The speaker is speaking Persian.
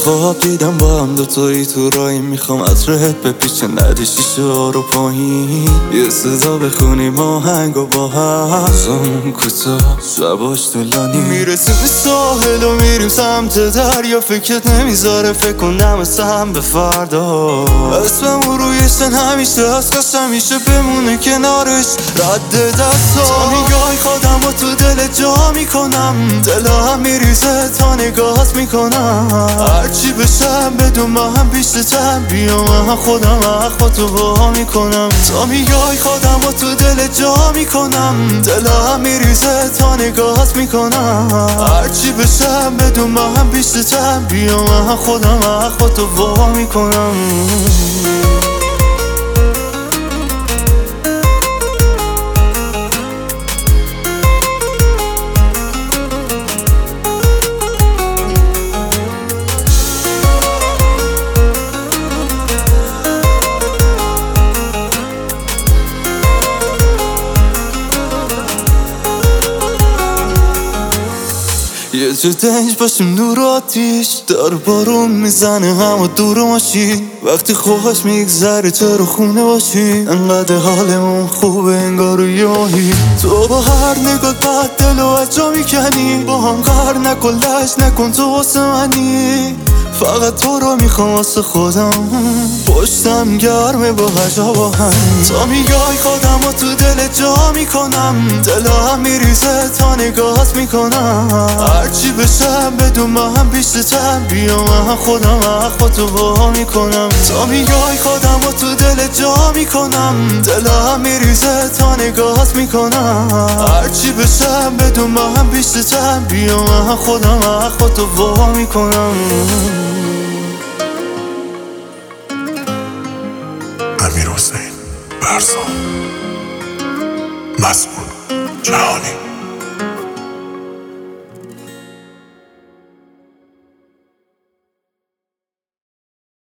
خواب دیدم با هم دوتایی تو راهی، میخوام عطرت بپیچه نده شیشه ها رو پایین، یه صدا بخونیم آهنگو با هم. زمان کوتاه شباش طولانی، میرسیم به ساحل و میریم سمت دریا، فکرت نمیذاره فکر کنم هم به فردا. اسممون روی سن همیشه هست، کاش همیشه بمونه کنارش رد دستا. تا نگاه خودم و تو دل جا میکنم، دلم میریزه تا نگاهت میکنم. هرچی بشم بدون من هم بیشتم، بیا من خودم اخوا تو وا میکنم. تا نگاه خودم و تو دل جا میکنم، دلم میریزه تا نگاهت میکنم. هرچی بشم بدون من هم بیشتم، بیا من خودم اخوا تو وا میکنم. یه جا دنج باشیم نور آتیش، دار بارون میزنه همه دور ماشین. وقتی خوش میگذره چرا خونه باشیم، انقدر حالمون خوبه انگار یه ماهی. تو با هر نگاه بعد دل و از جا میکنی، با هم قهر نکن لش نکن تو واسه منی. فقط تو رو میخوام واسه خودم، پشتم گرمه با هجا با هم. تا میگای خودم و تو دل جا میکنم، دلم میریزه تا نگاهت میکنم. هرچی بشم بدون من هم بیشتم، بیا من خودم اخوا تو وا میکنم. تا میگای خودم و تو دل جا میکنم، دلم میریزه تا نگاهت میکنم. هرچی بشم بدون من هم بیشتم، بیا من خودم اخوا تو وا میکنم. امیرحسین برزا، مسئول جهانی.